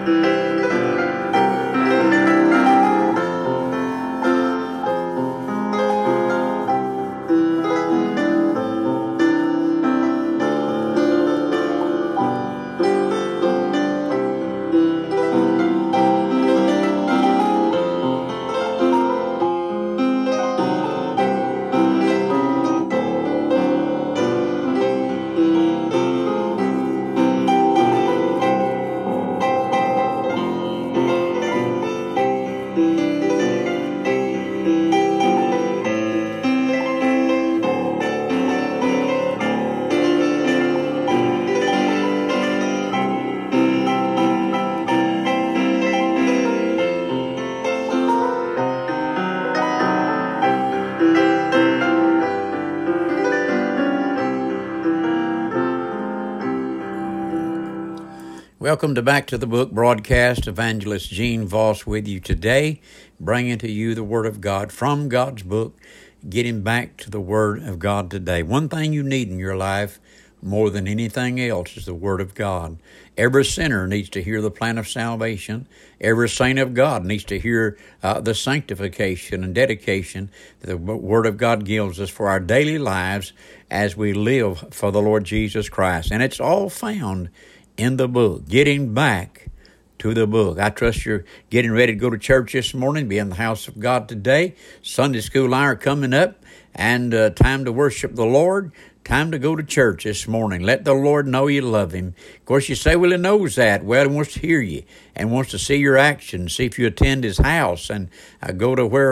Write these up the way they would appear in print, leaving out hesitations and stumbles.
Welcome to Back to the Book broadcast. Evangelist Gene Voss with you today, bringing to you the Word of God from God's book, getting back to the Word of God today. One thing you need in your life more than anything else is the Word of God. Every sinner needs to hear the plan of salvation. Every saint of God needs to hear the sanctification and dedication that the Word of God gives us for our daily lives as we live for the Lord Jesus Christ. And it's all found in the book, getting back to the book. I trust you're getting ready to go to church this morning, be in the house of God today. Sunday school hour coming up, and time to worship the Lord. Time to go to church this morning. Let the Lord know you love Him. Of course, you say, well, He knows that. Well, He wants to hear you and wants to see your actions, see if you attend His house and attend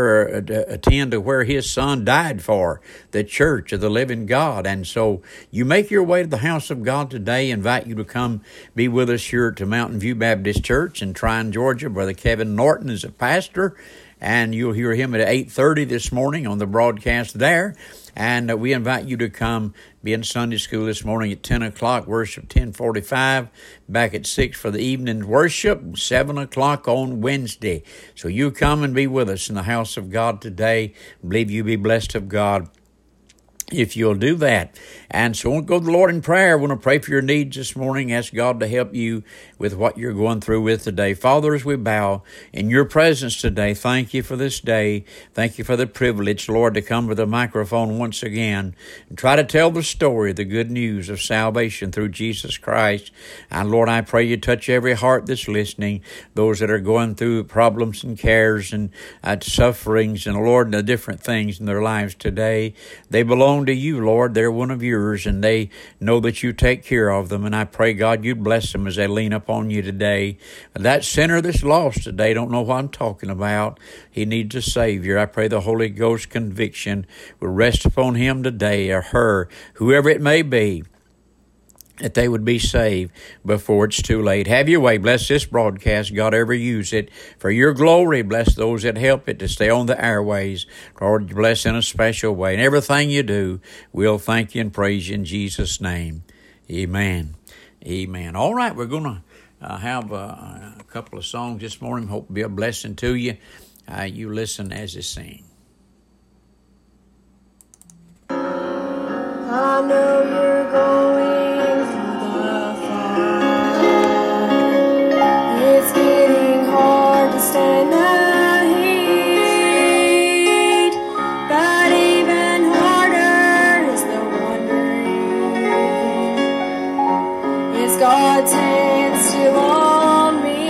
to where His Son died for, the church of the living God. And so you make your way to the house of God today. Invite you to come be with us here at Mountain View Baptist Church in Tryon, Georgia. Brother Kevin Norton is a pastor, and you'll hear him at 8:30 this morning on the broadcast there. And we invite you to come be in Sunday school this morning at 10 o'clock, worship 10:45, back at 6 for the evening worship, 7 o'clock on Wednesday. So you come and be with us in the house of God today. I believe you'll be blessed of God if you'll do that. And so we'll go to the Lord in prayer. I want to pray for your needs this morning. Ask God to help you with what you're going through with today. Father, as we bow in your presence today, thank you for this day. Thank you for the privilege, Lord, to come to the microphone once again and try to tell the story, the good news of salvation through Jesus Christ. And Lord, I pray you touch every heart that's listening, those that are going through problems and cares and sufferings and, Lord, the different things in their lives today. They belong to you, Lord. They're one of yours, and they know that you take care of them. And I pray, God, you'd bless them as they lean upon you today. That sinner that's lost today don't know what I'm talking about. He needs a Savior. I pray the Holy Ghost conviction will rest upon him today, or her, whoever it may be, that they would be saved before it's too late. Have your way. Bless this broadcast. God, ever use it for your glory. Bless those that help it to stay on the airways. Lord, bless in a special way. And everything you do, we'll thank you and praise you in Jesus' name. Amen. Amen. All right, we're going to have a couple of songs this morning. Hope to be a blessing to you. You listen as they sing. I know you're going to stand the heat, but even harder is the wondering, is God's hand still on me?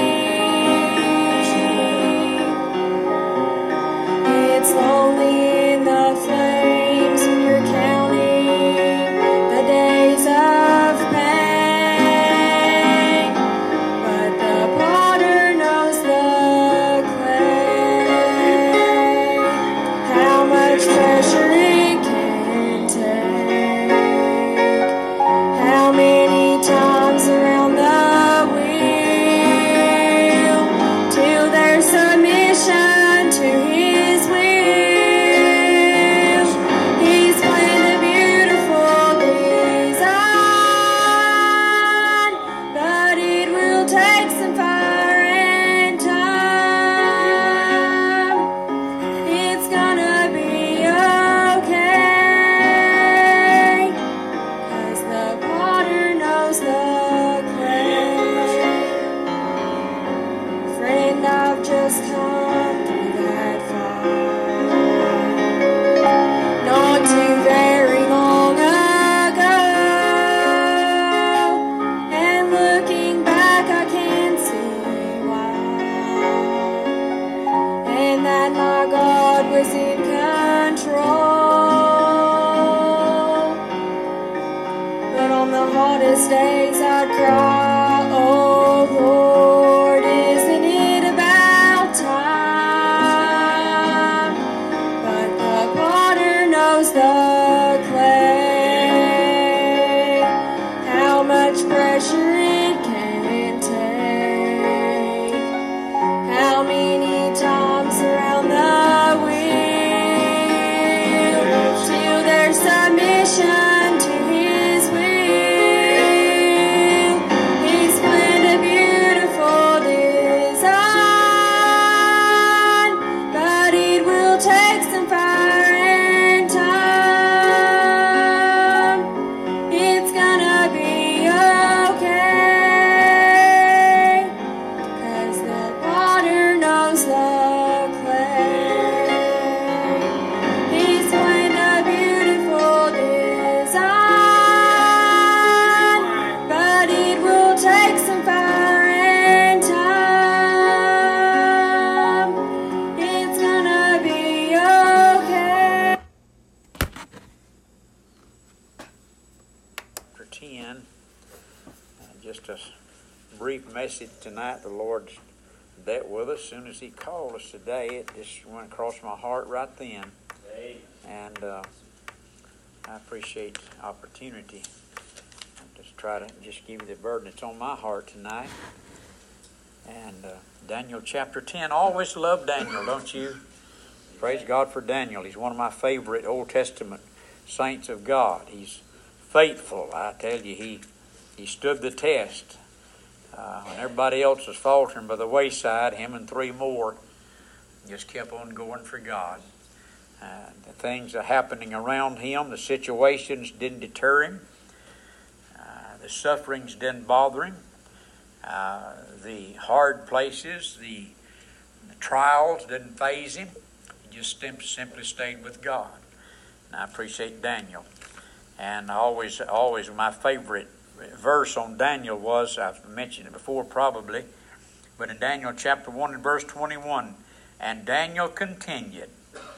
It's lonely in the flames when you're counting the days of pain, but the potter knows the treasure it can take. How many times around the wheel those days I'd cry, oh Lord, isn't it about time? But the potter knows the clay, how much pressure it can take, how many times around the wheel, till there's submission to His will. He's planned a beautiful design, but it will take some fire and time. It's gonna be okay, 'cause the potter knows the clay. He's planned a beautiful design, but it will take some fire and time. It's gonna be okay. Chapter 10, just a brief message tonight. The Lord's dealt with us. As soon as He called us today, it just went across my heart right then. And I appreciate the opportunity. I just try to just give you the burden that's on my heart tonight. And Daniel chapter 10. Always love Daniel, don't you? Praise God for Daniel. He's one of my favorite Old Testament saints of God. He's faithful. I tell you, he stood the test. When everybody else was faltering by the wayside, him and three more just kept on going for God. The things that are happening around him, the situations didn't deter him. The sufferings didn't bother him. The hard places, the trials didn't faze him. He just simply stayed with God. And I appreciate Daniel. And always my favorite verse on Daniel was, I've mentioned it before probably, but in Daniel chapter 1 and verse 21, and Daniel continued,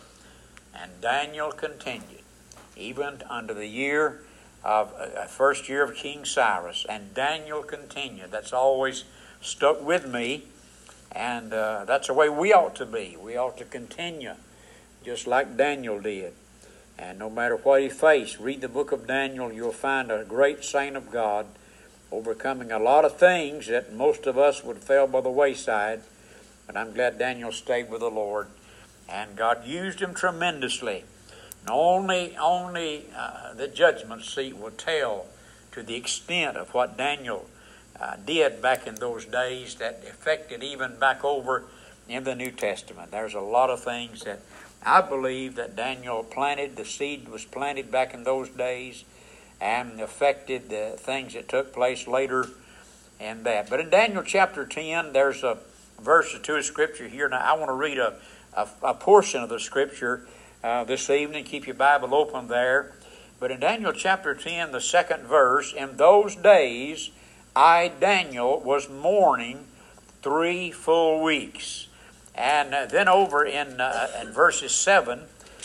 even unto the year of first year of King Cyrus, and Daniel continued. That's always stuck with me, and that's the way we ought to be. We ought to continue, just like Daniel did. And no matter what he faced, read the book of Daniel, you'll find a great saint of God overcoming a lot of things that most of us would fail by the wayside. But I'm glad Daniel stayed with the Lord, and God used him tremendously. And only the judgment seat will tell to the extent of what Daniel did back in those days that affected even back over in the New Testament. There's a lot of things that I believe that Daniel planted. The seed was planted back in those days and affected the things that took place later in that. But in Daniel chapter 10, there's a verse or two of Scripture here. Now, I want to read a portion of the Scripture this evening. Keep your Bible open there. But in Daniel chapter 10, the second verse, in those days I, Daniel, was mourning 3 full weeks. And then over in verses 7,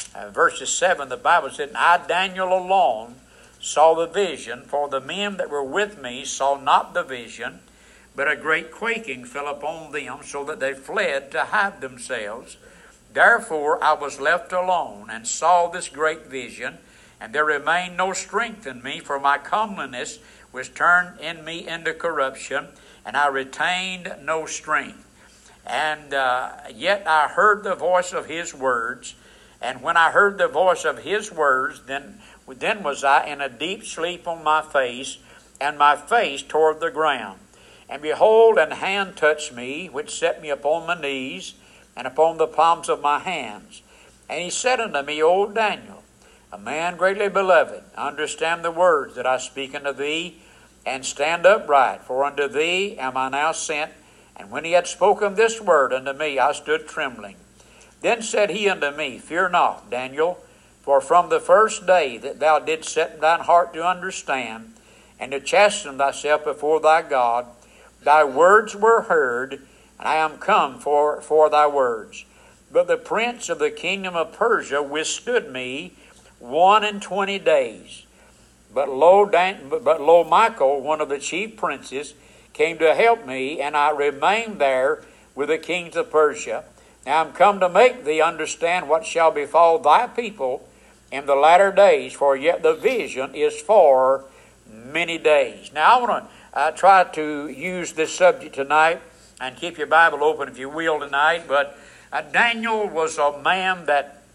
the Bible said, and I, Daniel, alone saw the vision, for the men that were with me saw not the vision, but a great quaking fell upon them, so that they fled to hide themselves. Therefore I was left alone, and saw this great vision, and there remained no strength in me, for my comeliness was turned in me into corruption, and I retained no strength. And yet I heard the voice of his words, and when I heard the voice of his words, then was I in a deep sleep on my face, and my face toward the ground. And behold, an hand touched me, which set me upon my knees, and upon the palms of my hands. And he said unto me, O Daniel, a man greatly beloved, understand the words that I speak unto thee, and stand upright, for unto thee am I now sent. And when he had spoken this word unto me, I stood trembling. Then said he unto me, Fear not, Daniel, for from the first day that thou didst set thine heart to understand, and to chasten thyself before thy God, thy words were heard, and I am come for thy words. But the prince of the kingdom of Persia withstood me 21 days. But lo, Michael, one of the chief princes, came to help me, and I remained there with the kings of Persia. Now I'm come to make thee understand what shall befall thy people in the latter days, for yet the vision is for many days. Now I want to try to use this subject tonight, and keep your Bible open if you will tonight. But Daniel was a man that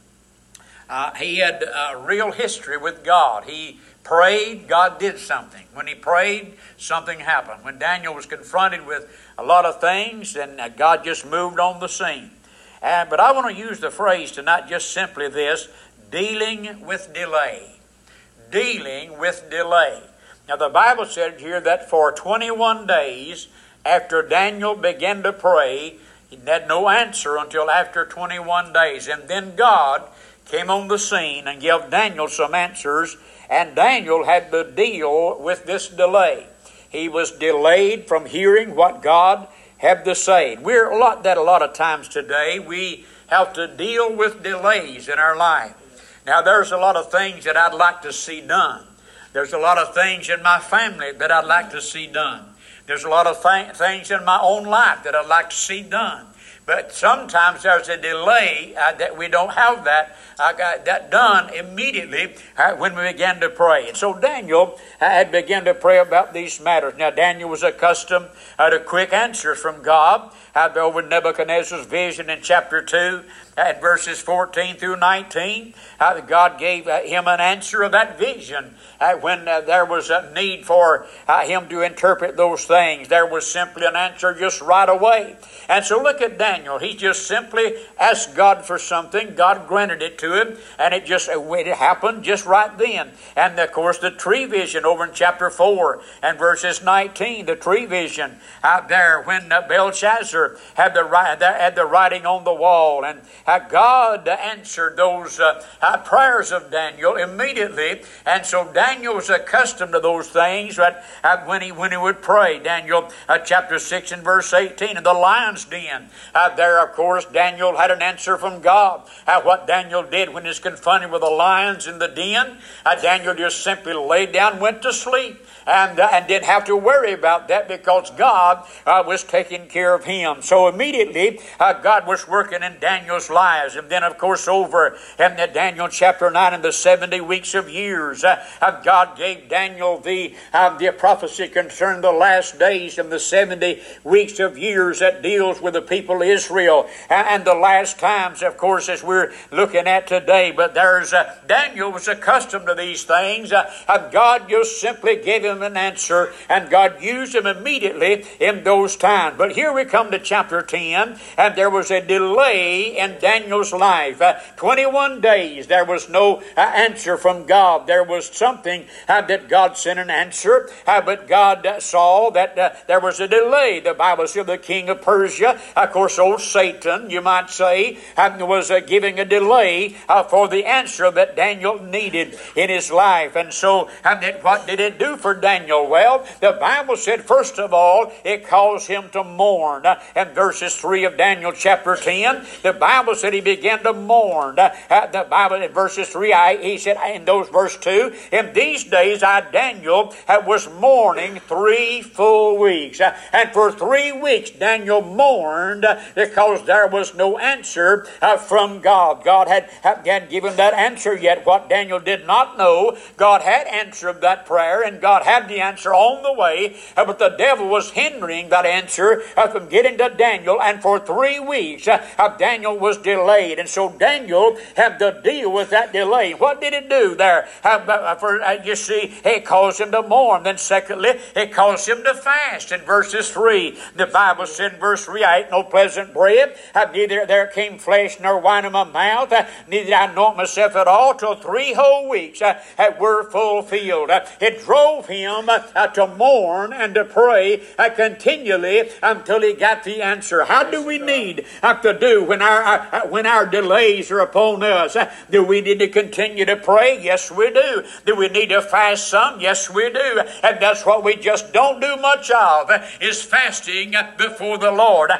he had a real history with God. He prayed, God did something. When he prayed, something happened. When Daniel was confronted with a lot of things, then God just moved on the scene. But I want to use the phrase tonight just simply this: dealing with delay. Dealing with delay. Now the Bible said here that for 21 days after Daniel began to pray, he had no answer until after 21 days. And then God came on the scene and gave Daniel some answers, and Daniel had to deal with this delay. He was delayed from hearing what God had to say. We're a lot of times today. We have to deal with delays in our life. Now there's a lot of things that I'd like to see done. There's a lot of things in my family that I'd like to see done. There's a lot of things in my own life that I'd like to see done. But sometimes there's a delay that we don't have that done immediately when we begin to pray. And so Daniel had begun to pray about these matters. Now Daniel was accustomed to quick answers from God. Over Nebuchadnezzar's vision in chapter 2, at verses 14 through 19, God gave him an answer of that vision. When there was a need for him to interpret those things, there was simply an answer just right away. And so look at Daniel. He just simply asked God for something. God granted it to him, and it happened just right then. And of course the tree vision over in chapter 4 and verses 19, the tree vision out there when Belshazzar had the writing on the wall, and God answered those prayers of Daniel immediately. And so Daniel was accustomed to those things when he would pray. Daniel chapter 6 and verse 18, in the lion's den, there of course Daniel had an answer from God. What Daniel did when he was confronted with the lions in the den, Daniel just simply laid down and went to sleep. And didn't have to worry about that because God was taking care of him. So immediately God was working in Daniel's lives. And then of course over in Daniel chapter 9 in the 70 weeks of years, God gave Daniel the prophecy concerning the last days and the 70 weeks of years that deals with the people of Israel and the last times, of course, as we're looking at today. But Daniel was accustomed to these things. God just simply gave him an answer, and God used him immediately in those times. But here we come to chapter 10, and there was a delay in Daniel's life. 21 days there was no answer from God. There was something that God sent an answer, but God saw that there was a delay. The Bible said the king of Persia, of course old Satan, you might say, was giving a delay for the answer that Daniel needed in his life. And so what did it do for Daniel? Well, the Bible said, first of all, it caused him to mourn. In verses 3 of Daniel chapter 10, the Bible said he began to mourn. The Bible in verses 3, he said in those verse 2, in these days Daniel was mourning 3 full weeks. And for 3 weeks Daniel mourned because there was no answer from God. God hadn't given that answer yet. What Daniel did not know, God had answered that prayer, and God had the answer on the way, but the devil was hindering that answer from getting to Daniel, and for 3 weeks Daniel was delayed. And so Daniel had to deal with that delay. What did it do there? You see, it caused him to mourn. Then secondly, it caused him to fast. In verses 3, the Bible said in verse 3, I ate no pleasant bread, neither there came flesh nor wine in my mouth, neither did I anoint myself at all, till 3 whole weeks were fulfilled. It drove him to mourn and to pray continually until he got the answer. How do we need to do when our delays are upon us? Do we need to continue to pray? Yes, we do. Do we need to fast some? Yes, we do. And that's what we just don't do much of, is fasting before the Lord. And I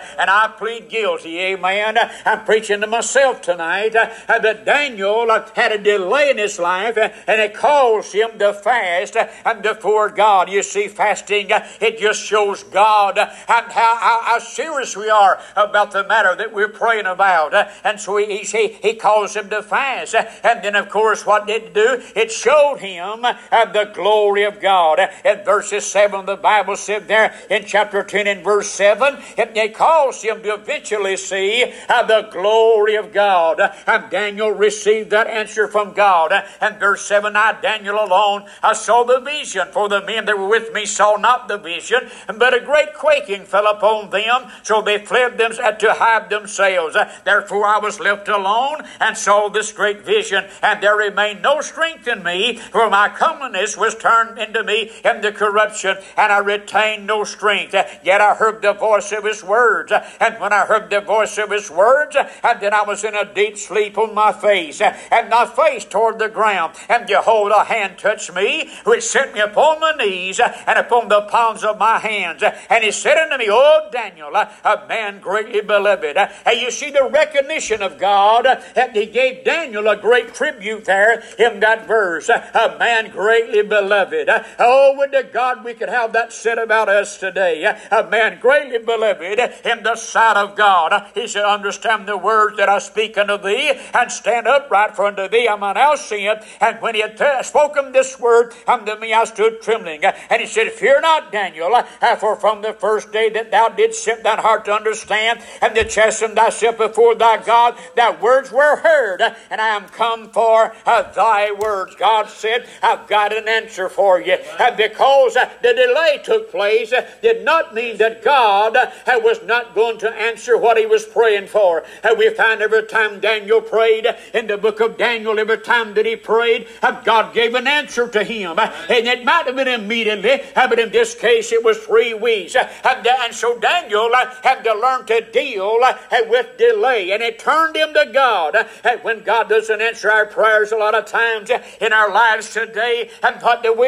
I plead guilty. Amen. I'm preaching to myself tonight. But Daniel had a delay in his life, and it caused him to fast and before God. You see, fasting, it just shows God and how serious we are about the matter that we're praying about. And so he caused him to fast. And then, of course, what did it do? It showed him the glory of God. In verses 7, the Bible said there in chapter 10 and verse 7, it caused him to eventually see the glory of God. And Daniel received that answer from God. And verse 7, I, Daniel alone, I saw the vision, for the men that were with me saw not the vision, but a great quaking fell upon them, so they fled them to hide themselves. Therefore I was left alone and saw this great vision, and there remained no strength in me, for my comeliness was turned into me into corruption, and I retained no strength. Yet I heard the voice of his words, and when I heard the voice of his words, and then I was in a deep sleep on my face, and my face toward the ground, and behold, a hand touched me, which set me upon my knees, and upon the palms of my hands. And he said unto me, O Daniel, a man greatly beloved. And you see the recognition of God, that he gave Daniel a great tribute there in that verse. A man greatly beloved. Oh, would to God we could have that said about us today. A man greatly beloved in the sight of God. He said, understand the words that I speak unto thee, and stand upright for unto thee I'm now sin. And when he had spoken this word unto me, I stood trembling. And he said, fear not, Daniel, for from the first day that thou didst set thine heart to understand, and to chasten thyself before thy God, thy words were heard, and I am come for thy words. God said, I've got an answer for you. Because the delay took place did not mean that God was not going to answer what he was praying for. We find every time Daniel prayed in the book of Daniel, every time that he prayed, God gave an answer to him. And it might have been immediately, but in this case it was 3 weeks. And so Daniel had to learn to deal with delay, and it turned him to God. When God doesn't answer our prayers a lot of times in our lives today, and what do?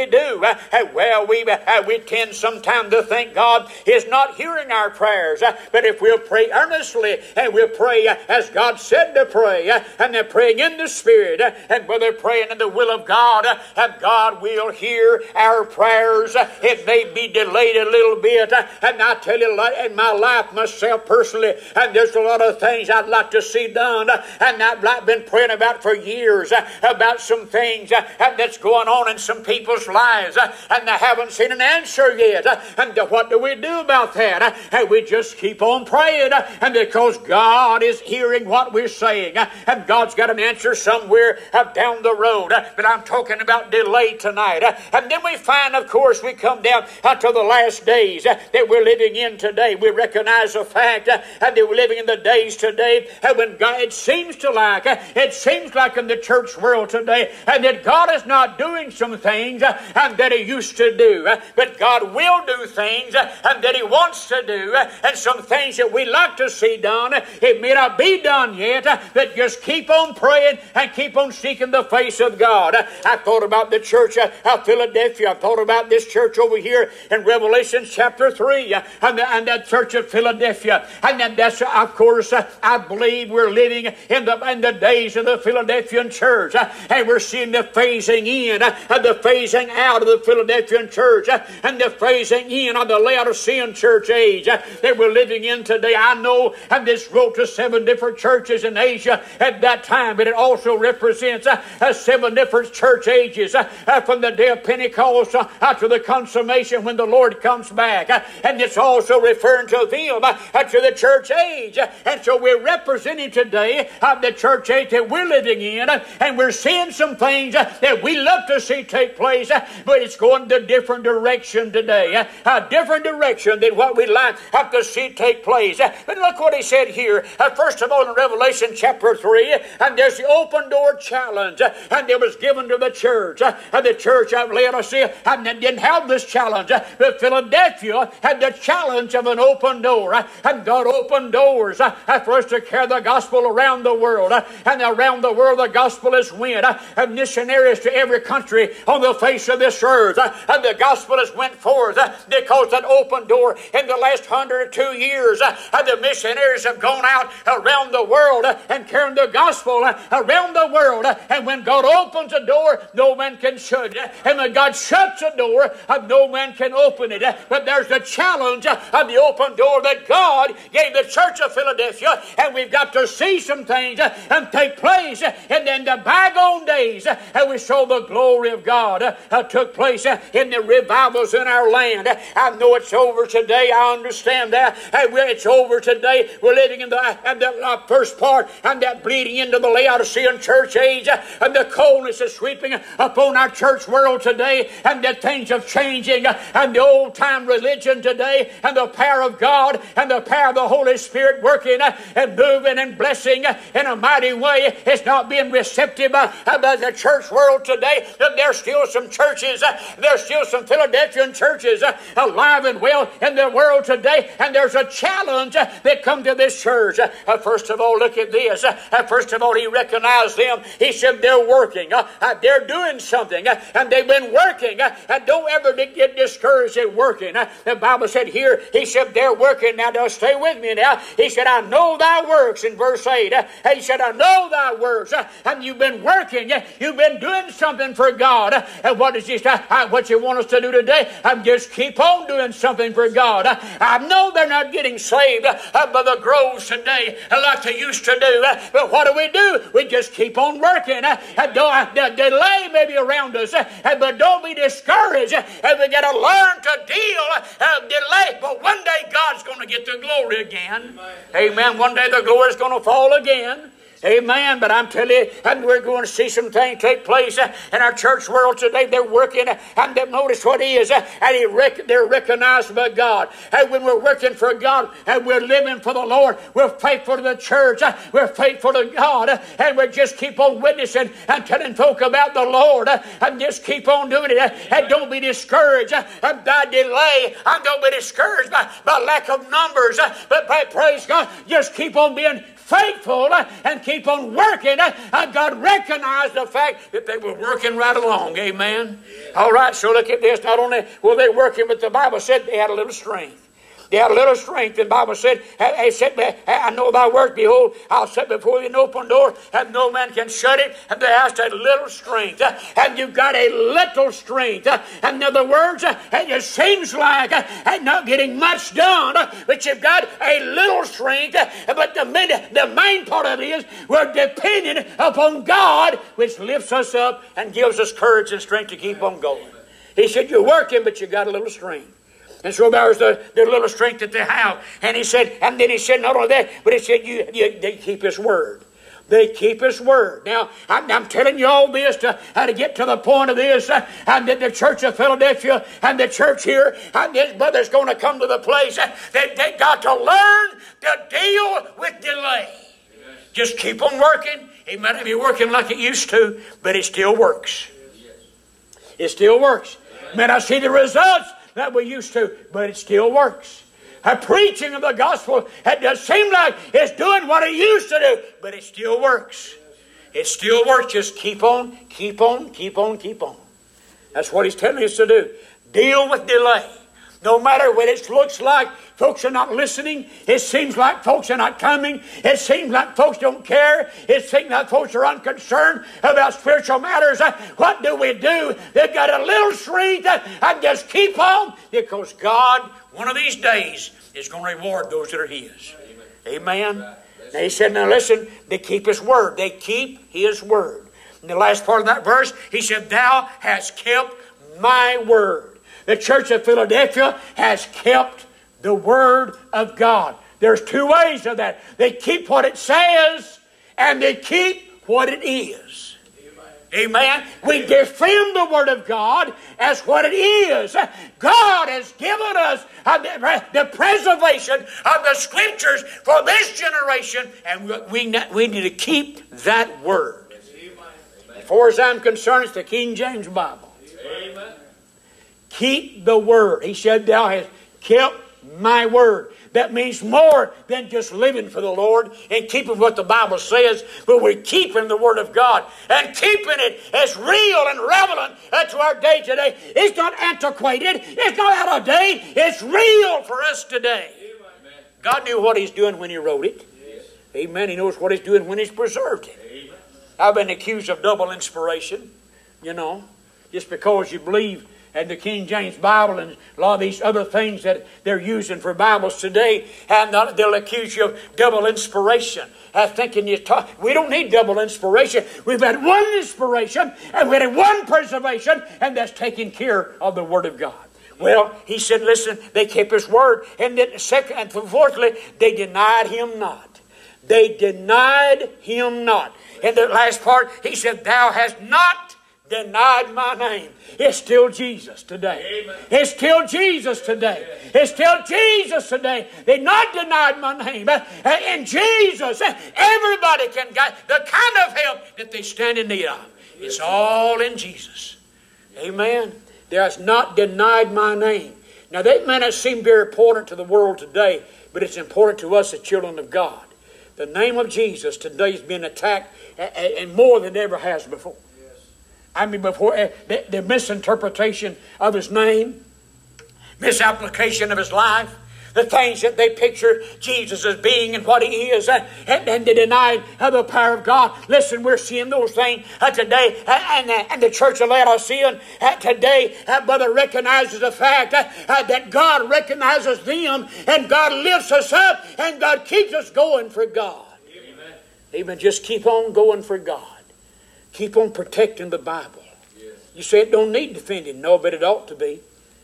Well, we tend sometimes to think God is not hearing our prayers. But if we'll pray earnestly, and we'll pray as God said to pray, and they're praying in the Spirit, and whether praying in the will of God, and God will hear our prayers. It may be delayed a little bit, and I tell you, in my life myself personally, and there's a lot of things I'd like to see done, and I've been praying about for years, about some things that's going on in some people's lives, and I haven't seen an answer yet. And what do we do about that? We just keep on praying, and because God is hearing what we're saying, and God's got an answer somewhere down the road. But I'm talking about delay tonight. And then we find, of course, we come down to the last days that we're living in today. We recognize the fact that we're living in the days today when God, it seems like in the church world today, and that God is not doing some things that he used to do. But God will do things that he wants to do, and some things that we like to see done. It may not be done yet, but just keep on praying and keep on seeking the face of God. I thought about the church of Philadelphia. I thought about this church over here in Revelation chapter 3, and that church of Philadelphia. And that's, of course, I believe we're living in the days of the Philadelphian church, and we're seeing the phasing in and the phasing out of the Philadelphian church, and the phasing in of the Laodicean church age that we're living in today. I know, and this wrote to 7 different churches in Asia at that time, but it also represents 7 different church ages from the day of Pentecost to the consummation when the Lord comes back. And it's also referring to them, to the church age. And so we're representing today the church age that we're living in, and we're seeing some things that we love to see take place, but it's going the different direction today. A different direction than what we like to see take place. But look what he said here. First of all, in Revelation chapter 3, and there's the open door challenge, and it was given to the church of Laodicea, and they didn't have this challenge, but Philadelphia had the challenge of an open door, and God opened doors for us to carry the gospel around the world, and around the world the gospel is went, and missionaries to every country on the face of this earth, and the gospel has went forth because that open door in the last 102 years The missionaries have gone out around the world and carrying the gospel around the world. And when God opens a door, no man can shut it. And when God shuts a door, no man can open it. But there's the challenge of the open door that God gave the church of Philadelphia. And we've got to see some things and take place. And then the bygone days, and we saw the glory of God took place in the revivals in our land. I know it's over today. I understand that. It's over today. We're living in the first part and that bleeding into the Laodicean church age. And the coldness is sweeping upon our church world today. And the things are changing. And the old time religion today. And the power of God and the power of the Holy Spirit working and moving and blessing in a mighty way. It's not being receptive by the church world today. There's still some churches. There's still some Philadelphian churches alive and well in the world today. And there's a challenge that come to this church. First of all, look at this. First of all, he recognized them. He said they're working. They're doing something. And they've been working. And don't ever get discouraged at working. The Bible said here, he said they're working. Now, stay with me now. He said, I know thy works in verse 8. He said, I know thy works. And you've been working. You've been doing something for God. And what is this? What you want us to do today? Just keep on doing something for God. I know they're not getting saved by the groves today like they used to do. But what do? We just keep on working. The delay may be around us, but don't be discouraged. We got to learn to deal delay. But one day God's going to get the glory again. Amen. One day the glory is going to fall again. Amen. But I'm telling you, and we're going to see some things take place in our church world today. They're working, and they notice what he is, and they're recognized by God. And when we're working for God, and we're living for the Lord, we're faithful to the church, we're faithful to God, and we just keep on witnessing and telling folk about the Lord, and just keep on doing it. And don't be discouraged by delay, and don't be discouraged by lack of numbers, but by praise God, just keep on being faithful and keep on working. God recognized the fact that they were working right along. Amen. All right, so look at this. Not only were they working, but the Bible said they had a little strength. They had a little strength. And the Bible said, I know thy works. Behold, I'll set before thee an open door, and no man can shut it. And they asked a little strength. And you've got a little strength. In other words, it just seems like not getting much done, but you've got a little strength. But the main part of it is we're dependent upon God, which lifts us up and gives us courage and strength to keep on going. He said, you're working, but you got a little strength. And so there's the little strength that they have. And then he said, not only that, but he said, they keep his word. They keep his word. Now, I'm telling you all this to get to the point of this, and that the church of Philadelphia and the church here, and this brother's going to come to the place that they got to learn to deal with delay. Amen. Just keep on working. It might not be working like it used to, but it still works. It still works. May not see the results that we used to, but it still works. A preaching of the gospel, it does seem like it's doing what it used to do, but it still works. It still works. Just keep on, keep on, keep on, keep on. That's what he's telling us to do. Deal with delay. No matter what it looks like, folks are not listening. It seems like folks are not coming. It seems like folks don't care. It seems like folks are unconcerned about spiritual matters. What do? They've got a little strength and just keep on, because God, one of these days, is going to reward those that are His. Amen. Now he said, now listen, they keep His word. They keep His word. In the last part of that verse, he said, thou hast kept my word. The church of Philadelphia has kept the word of God. There's two ways of that. They keep what it says, and they keep what it is. Amen. We defend the word of God as what it is. God has given us the preservation of the scriptures for this generation, and we need to keep that word. As far as I'm concerned, it's the King James Bible. Amen. Keep the word. He said, thou hast kept my word. That means more than just living for the Lord and keeping what the Bible says, but we're keeping the word of God and keeping it as real and relevant to our day today. It's not antiquated. It's not out of date. It's real for us today. God knew what He's doing when He wrote it. Amen. He knows what He's doing when He's preserved it. Amen. I've been accused of double inspiration, just because you believe in the King James Bible and a lot of these other things that they're using for Bibles today, and they'll accuse you of double inspiration. Thinking we don't need double inspiration. We've had one inspiration, and we had one preservation, and that's taking care of the Word of God. Well, he said, listen, they kept His word. And then fourthly, they denied Him not. They denied Him not. In the last part, he said, thou hast not denied my name. It's still Jesus today. Amen. It's still Jesus today. It's still Jesus today. They not denied my name. In Jesus, everybody can get the kind of help that they stand in need of. It's all in Jesus. Amen. There has not denied my name. Now that may not seem very important to the world today, but it's important to us, the children of God. The name of Jesus today is being attacked and more than ever has before. I mean, before the misinterpretation of His name, misapplication of His life, the things that they picture Jesus as being and what He is, and they denied the power of God. Listen, we're seeing those things today, and the church of Laodicea today, brother, recognizes the fact that God recognizes them, and God lifts us up, and God keeps us going for God. Amen. Amen. Just keep on going for God. Keep on protecting the Bible. Yes. You say it don't need defending. No, but it ought to be.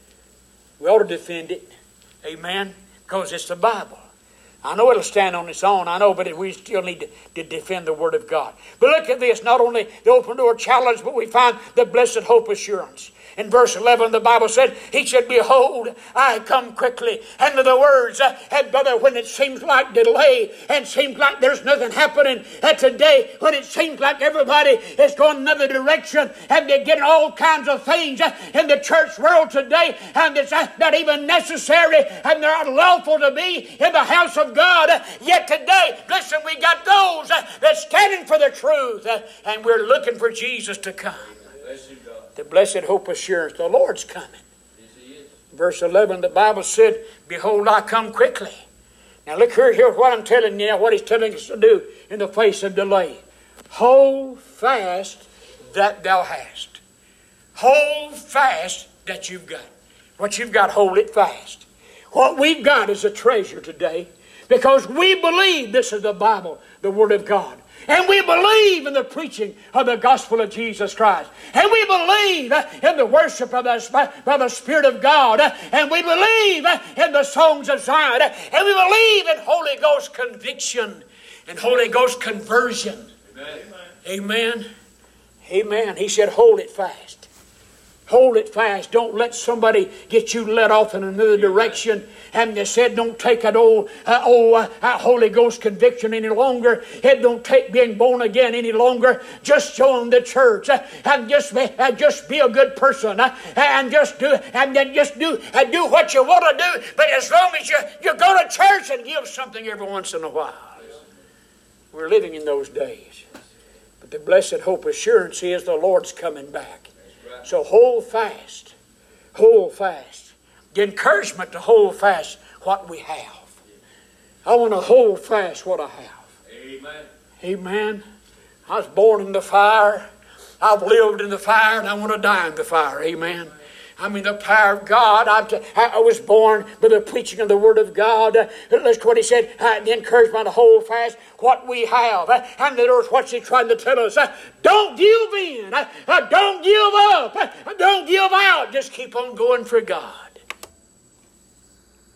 We ought to defend it. Amen. Because it's the Bible. I know it'll stand on its own. I know, but we still need to defend the Word of God. But look at this. Not only the open door challenge, but we find the blessed hope assurance. In verse 11, the Bible said, He said, behold, I come quickly. And the words, and brother, when it seems like delay and seems like there's nothing happening today, when it seems like everybody is going another direction and they're getting all kinds of things in the church world today, and it's not even necessary and they're not lawful to be in the house of God. Yet today, listen, we got those that's standing for the truth, and we're looking for Jesus to come. The blessed hope assurance. The Lord's coming. Yes, He is. Verse 11, the Bible said, behold, I come quickly. Now look here what I'm telling you now, what He's telling us to do in the face of delay. Hold fast that thou hast. Hold fast that you've got. What you've got, hold it fast. What we've got is a treasure today, because we believe this is the Bible, the Word of God. And we believe in the preaching of the gospel of Jesus Christ. And we believe in the worship of the Spirit of God. And we believe in the songs of Zion. And we believe in Holy Ghost conviction and Holy Ghost conversion. Amen. Amen. Amen. He said, hold it fast. Hold it fast. Don't let somebody get you led off in another direction. And they said, don't take an old Holy Ghost conviction any longer. It don't take being born again any longer. Just join the church and just be a good person and just do what you want to do. But as long as you go to church and give something every once in a while. We're living in those days. But the blessed hope assurance is the Lord's coming back. So hold fast. Hold fast. The encouragement to hold fast what we have. I want to hold fast what I have. Amen. Amen. I was born in the fire. I've lived in the fire, and I want to die in the fire. Amen. I mean, the power of God. I was born by the preaching of the Word of God. Listen to what He said. The encouragement to hold fast what we have. And there's what He's trying to tell us. Don't give in. Don't give up. Don't give out. Just keep on going for God.